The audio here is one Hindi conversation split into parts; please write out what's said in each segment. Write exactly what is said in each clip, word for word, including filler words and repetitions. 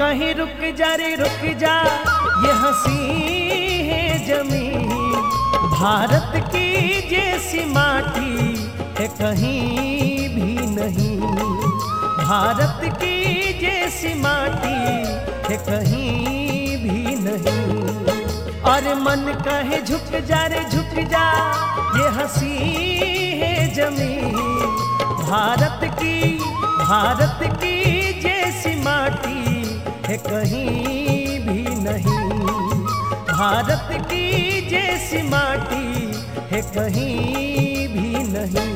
कहीं रुक जा रे रुक जा, ये हंसी है जमीन भारत की जैसी माटी है कहीं भी नहीं। भारत की जैसी माटी है कहीं भी नहीं। और मन कहे झुक जा रे झुक जा, ये हंसी है जमीन भारत की भारत की जैसी माटी है कहीं भी नहीं। भारत की जैसी माटी है कहीं भी नहीं।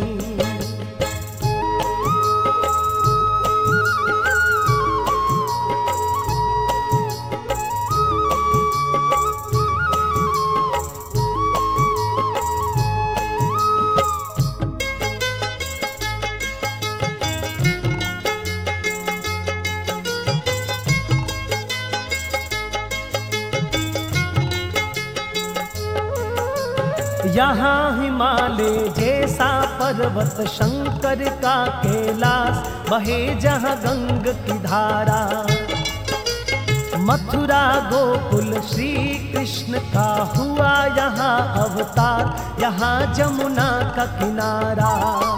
यहाँ हिमालय जैसा पर्वत शंकर का कैलाश, बहे जहाँ गंग की धारा। मथुरा गोकुल श्री कृष्ण का हुआ यहाँ अवतार, यहाँ जमुना का किनारा।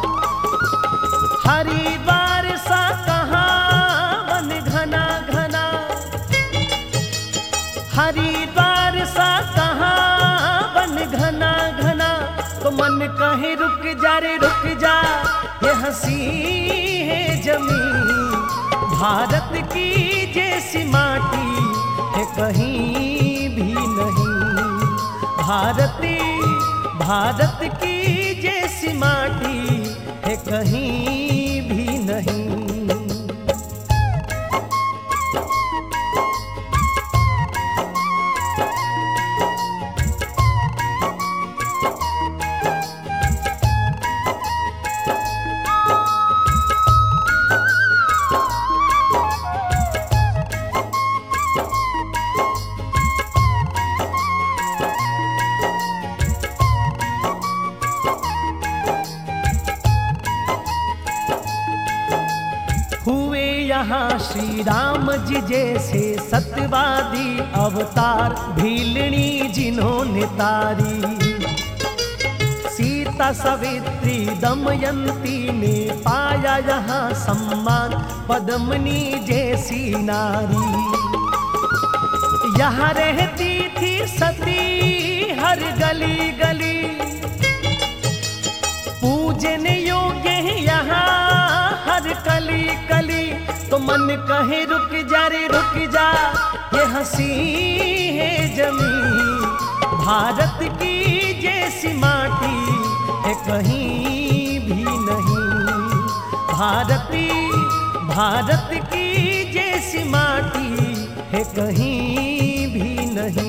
हरिद्वार सा कहाँ वन घना घना, हरिद्वार सा कहाँ वन घना घना। तो मन कहे रुक जा रे रुक जा, ये हंसी है जमीन भारत की जैसी माटी है कहीं भी नहीं। भारती भारत की जैसी माटी है कहीं भी नहीं। हुए यहाँ श्री राम जी जैसे सत्यवादी अवतार, भीलनी जिन्होंने तारी। सीता सवित्री दमयंती ने पाया यहाँ सम्मान, पद्मनी जैसी नारी। यहाँ रहती थी सती हर गली गली, पूजन योग्य है यहाँ हर कली कली। तो मन कहे रुक जा रे रुक जा, ये हंसी है जमीन भारत की जैसी माटी है कहीं भी नहीं। भारती भारत की जैसी माटी है कहीं भी नहीं।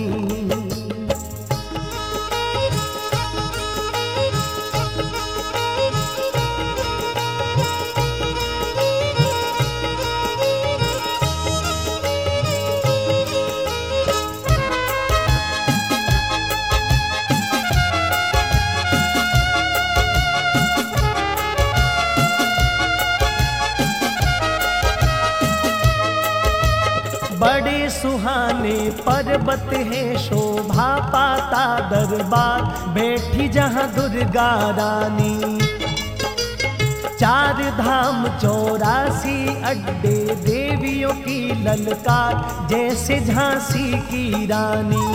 बड़े सुहाने पर्वत है शोभा पाता दरबार, बैठी जहाँ दुर्गा रानी। चार धाम चौरासी अड्डे देवियों की ललकार, जैसे झांसी की रानी।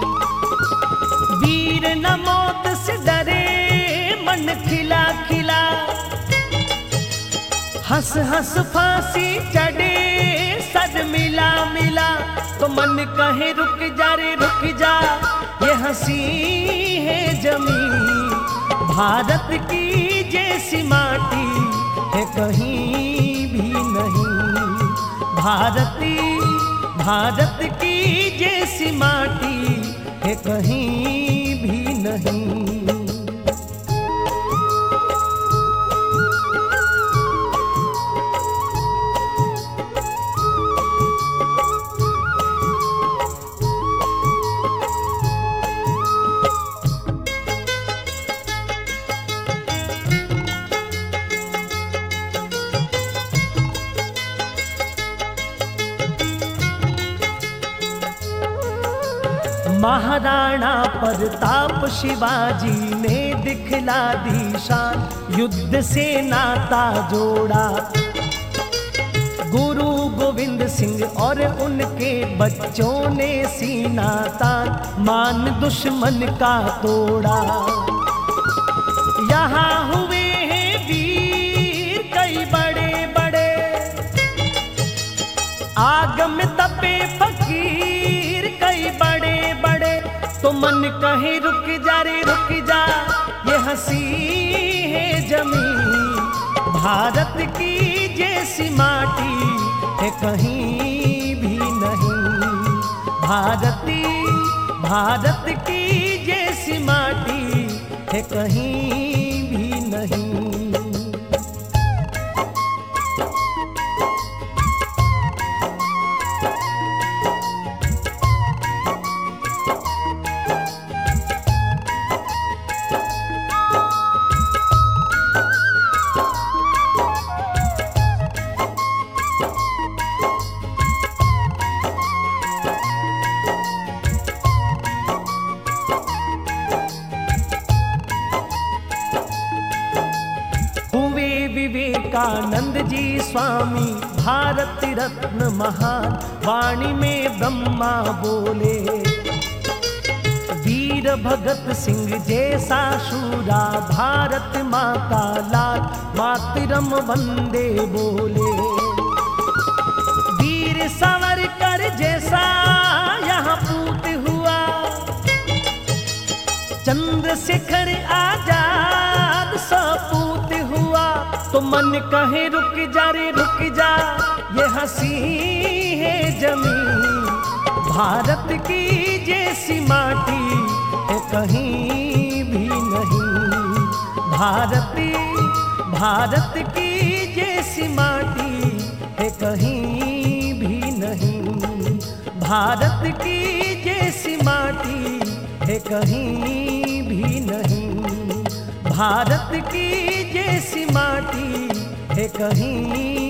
वीर न मौत से डरे मन खिला खिला, हंस हंस फांसी चढ़े सद मिला मिला। तो मन कहे रुक जा रे रुक जा, ये हंसी है जमीन भारत की जैसी माटी है कहीं भी नहीं। भारती भारत की जैसी माटी है कहीं भी नहीं। महाराणा प्रताप शिवाजी ने दिखला दी शान, युद्ध से नाता जोड़ा। गुरु गोविंद सिंह और उनके बच्चों ने सीना तान, मान दुश्मन का तोड़ा। यहाँ हुए हैं वीर कई बड़े बड़े, आग में तपे फकीर कई बड़े बड़े। तो मन कहे रुक जा रे रुक जा, ये हंसी है जमीन, भारत की जैसी माटी है कहीं भी नहीं। भारती भारत की जैसी माटी है कहीं भी नहीं। विवेकानंद जी स्वामी भारत रत्न महान, वाणी में ब्रह्मा बोले। वीर भगत सिंह जैसा शूरा भारत माँ का लाल, मातरम वंदे बोले। वीर सावरकर जैसा यहाँ पूत हुआ, चंद्रशेखर आजाद सपूत हुआ। तो मन कहे रुक जा रे रुक जा, ये हंसी है जमीन, भारत की जैसी माटी है कहीं भी नहीं। भारती भारत की जैसी माटी है कहीं भी नहीं। भारत की जैसी माटी है कहीं भी नहीं। भारत की जैसी माटी है कहीं